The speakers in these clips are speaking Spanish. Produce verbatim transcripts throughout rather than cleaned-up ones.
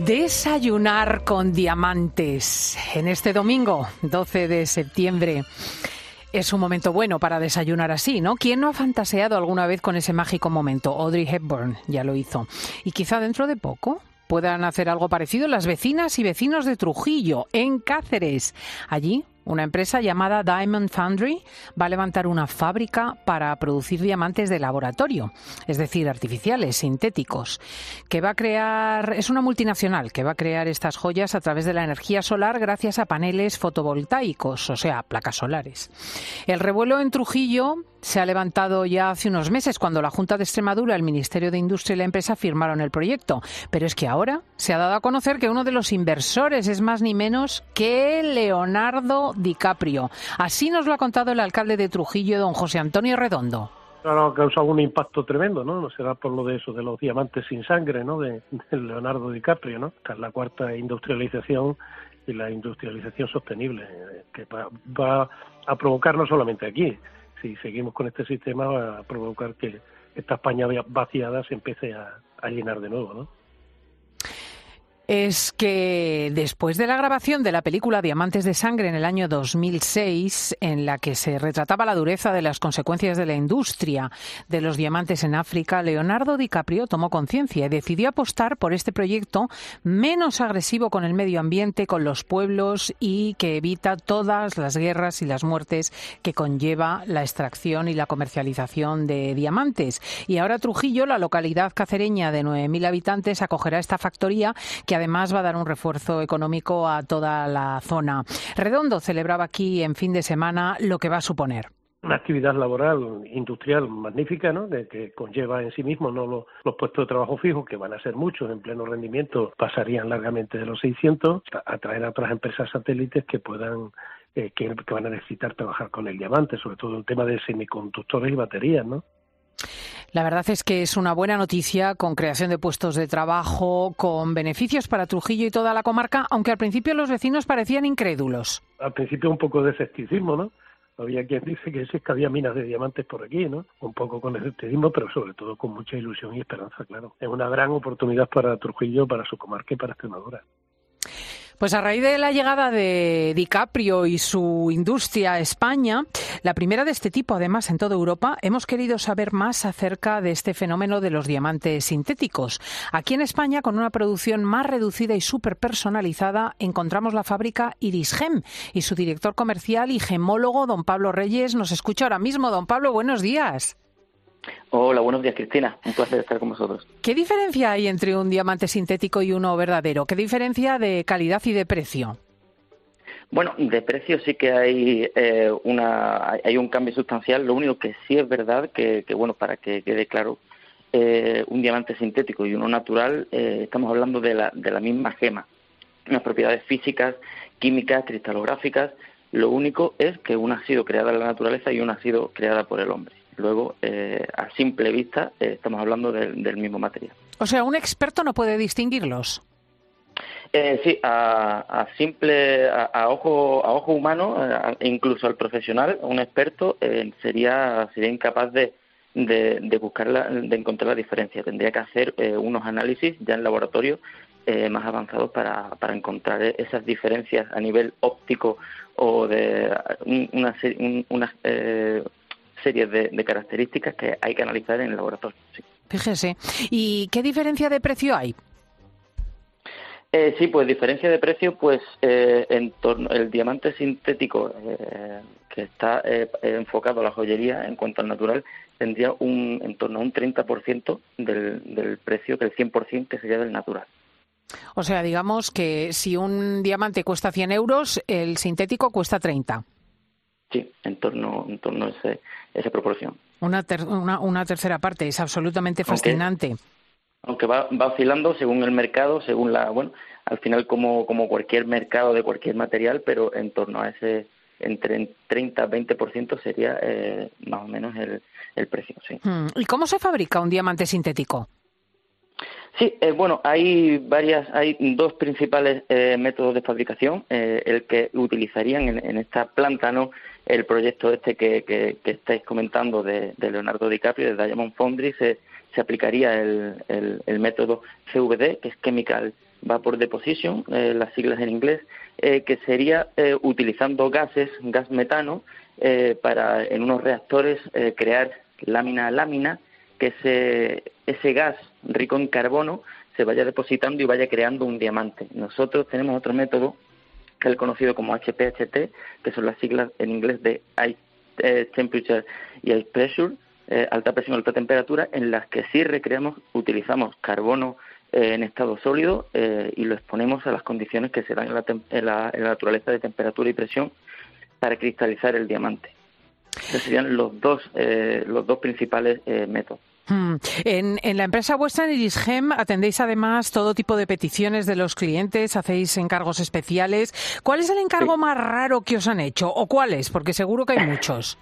Desayunar con diamantes. En este domingo, doce de septiembre, es un momento bueno para desayunar así, ¿no? ¿Quién no ha fantaseado alguna vez con ese mágico momento? Audrey Hepburn ya lo hizo. Y quizá dentro de poco puedan hacer algo parecido las vecinas y vecinos de Trujillo, en Cáceres. Allí, una empresa llamada Diamond Foundry va a levantar una fábrica para producir diamantes de laboratorio, es decir, artificiales, sintéticos, que va a crear, es una multinacional que va a crear estas joyas a través de la energía solar gracias a paneles fotovoltaicos, o sea, placas solares. El revuelo en Trujillo se ha levantado ya hace unos meses cuando la Junta de Extremadura, el Ministerio de Industria y la empresa firmaron el proyecto, pero es que ahora se ha dado a conocer que uno de los inversores es más ni menos que Leonardo DiCaprio. Así nos lo ha contado el alcalde de Trujillo, don José Antonio Redondo. Claro, ha causado un impacto tremendo, ¿no? No será por lo de eso, de los diamantes sin sangre, ¿no? De, de Leonardo DiCaprio, ¿no? Esta es la cuarta industrialización y la industrialización sostenible, eh, que va, va a provocar no solamente aquí. Si seguimos con este sistema, va a provocar que esta España vaciada se empiece a, a llenar de nuevo, ¿no? Es que después de la grabación de la película Diamantes de Sangre en el año dos mil seis, en la que se retrataba la dureza de las consecuencias de la industria de los diamantes en África, Leonardo DiCaprio tomó conciencia y decidió apostar por este proyecto menos agresivo con el medio ambiente, con los pueblos y que evita todas las guerras y las muertes que conlleva la extracción y la comercialización de diamantes. Y ahora Trujillo, la localidad cacereña de nueve mil habitantes, acogerá esta factoría que además va a dar un refuerzo económico a toda la zona. Redondo celebraba aquí en fin de semana lo que va a suponer. Una actividad laboral, industrial magnífica, ¿no? De que conlleva en sí mismo no los, los puestos de trabajo fijos, que van a ser muchos, en pleno rendimiento pasarían largamente de los seiscientos, atraer a otras empresas satélites que puedan, eh, que, que van a necesitar trabajar con el diamante, sobre todo el tema de semiconductores y baterías, ¿no? La verdad es que es una buena noticia, con creación de puestos de trabajo, con beneficios para Trujillo y toda la comarca, aunque al principio los vecinos parecían incrédulos. Al principio un poco de escepticismo, ¿no? Había quien dice que sí, que había minas de diamantes por aquí, ¿no? Un poco con escepticismo, pero sobre todo con mucha ilusión y esperanza, claro. Es una gran oportunidad para Trujillo, para su comarca y para Extremadura. Pues a raíz de la llegada de DiCaprio y su industria a España, la primera de este tipo además en toda Europa, hemos querido saber más acerca de este fenómeno de los diamantes sintéticos. Aquí en España, con una producción más reducida y súper personalizada, encontramos la fábrica Irisgem y su director comercial y gemólogo, don Pablo Reyes, nos escucha ahora mismo. Don Pablo, buenos días. Hola, buenos días, Cristina. Un placer estar con vosotros. ¿Qué diferencia hay entre un diamante sintético y uno verdadero? ¿Qué diferencia de calidad y de precio? Bueno, de precio sí que hay eh, una hay un cambio sustancial. Lo único que sí es verdad que, que bueno, para que quede claro, eh, un diamante sintético y uno natural, eh, estamos hablando de la de la misma gema, unas propiedades físicas, químicas, cristalográficas. Lo único es que una ha sido creada en la naturaleza y una ha sido creada por el hombre. Luego, eh, a simple vista, eh, estamos hablando de, del mismo material. O sea, ¿un experto no puede distinguirlos? Eh, sí, a, a simple, a, a ojo, a ojo humano, a, incluso al profesional, un experto eh, sería sería incapaz de de, de buscar la, de encontrar la diferencia. Tendría que hacer eh, unos análisis ya en laboratorio eh, más avanzados para para encontrar esas diferencias a nivel óptico o de una una, una eh, series de, de características que hay que analizar en el laboratorio. Sí. Fíjese. ¿Y qué diferencia de precio hay? Eh, sí, pues diferencia de precio, pues eh, en torno el diamante sintético eh, que está eh, enfocado a la joyería en cuanto al natural tendría un en torno a un treinta por ciento del, del precio que el cien por ciento que sería del natural. O sea, digamos que si un diamante cuesta cien euros, el sintético cuesta treinta. Sí, en torno, en torno a ese, esa proporción. Una, ter, una, una tercera parte, es absolutamente fascinante. Aunque, aunque va, va oscilando según el mercado, según la, bueno, al final como, como cualquier mercado de cualquier material, pero en torno a ese, entre treinta y veinte por ciento sería eh, más o menos el, el precio, sí. ¿Y cómo se fabrica un diamante sintético? Sí, eh, bueno, hay varias, hay dos principales eh, métodos de fabricación. Eh, el que utilizarían en, en esta planta, ¿no? El proyecto este que, que, que estáis comentando de, de Leonardo DiCaprio, de Diamond Foundry, se, se aplicaría el, el, el método C V D, que es Chemical vapor deposition, eh, las siglas en inglés, eh, que sería eh, utilizando gases, gas metano, eh, para en unos reactores eh, crear lámina a lámina, que ese, ese gas rico en carbono se vaya depositando y vaya creando un diamante. Nosotros tenemos otro método, que es el conocido como H P H T, que son las siglas en inglés de High Temperature y High Pressure, eh, alta presión, alta temperatura, en las que sí recreamos, utilizamos carbono eh, en estado sólido eh, y lo exponemos a las condiciones que se dan en la, en, la, en la naturaleza de temperatura y presión para cristalizar el diamante. Esos serían los dos, eh, los dos principales eh, métodos. Hmm. En, en la empresa vuestra, en Irisgem, atendéis además todo tipo de peticiones de los clientes, hacéis encargos especiales. ¿Cuál es el encargo sí. más raro que os han hecho? ¿O cuáles? Porque seguro que hay muchos.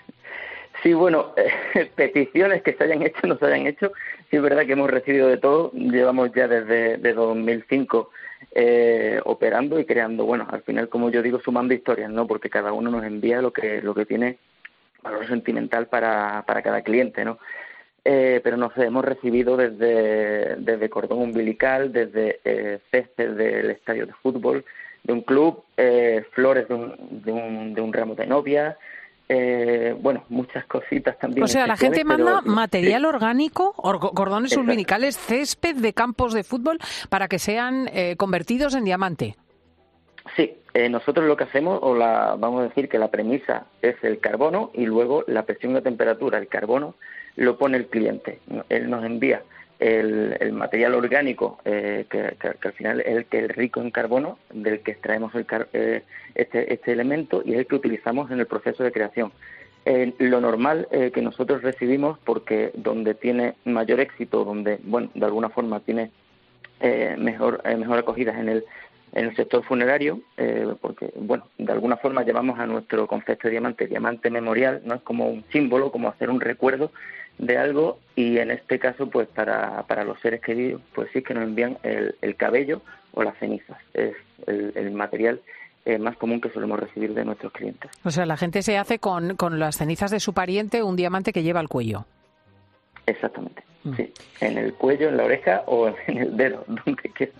Sí, bueno, eh, peticiones que se hayan hecho, no se hayan hecho. Sí, es verdad que hemos recibido de todo. Llevamos ya desde de dos mil cinco eh, operando y creando, bueno, al final, como yo digo, sumando historias, ¿no? Porque cada uno nos envía lo que lo que tiene valor sentimental para, para cada cliente, ¿no? Eh, pero no sé, hemos recibido desde, desde cordón umbilical, desde eh, césped del estadio de fútbol de un club, eh, flores de un, de, un, de un ramo de novia, eh, bueno, muchas cositas también. O sea, la gente manda pero, material sí. orgánico, or, cordones Exacto. umbilicales, césped de campos de fútbol para que sean eh, convertidos en diamante. Sí, eh, nosotros lo que hacemos, o la vamos a decir que la premisa es el carbono y luego la presión y la temperatura. El carbono lo pone el cliente. Él nos envía el, el material orgánico, eh, que, que, que al final es el que es rico en carbono, del que extraemos el car eh, este, este elemento y es el que utilizamos en el proceso de creación. Eh, lo normal eh, que nosotros recibimos, porque donde tiene mayor éxito, donde, bueno, de alguna forma tiene eh, mejor, eh, mejor acogida en el en el sector funerario, eh, porque, bueno, de alguna forma llevamos a nuestro concepto de diamante, diamante memorial, no es como un símbolo, como hacer un recuerdo de algo, y en este caso, pues para, para los seres queridos, pues sí que nos envían el, el cabello o las cenizas, es el, el material eh, más común que solemos recibir de nuestros clientes. O sea, la gente se hace con, con las cenizas de su pariente un diamante que lleva al cuello. Exactamente. Sí, en el cuello, en la oreja o en el dedo, donde quiera.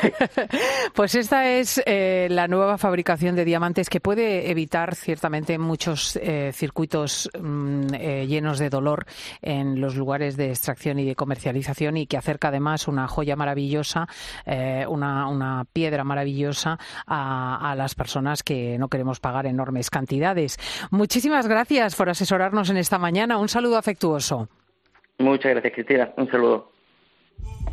Pues esta es eh, la nueva fabricación de diamantes que puede evitar ciertamente muchos eh, circuitos mm, eh, llenos de dolor en los lugares de extracción y de comercialización, y que acerca además una joya maravillosa, eh, una, una piedra maravillosa a, a las personas que no queremos pagar enormes cantidades. Muchísimas gracias por asesorarnos en esta mañana. Un saludo afectuoso. Muchas gracias, Cristina. Un saludo.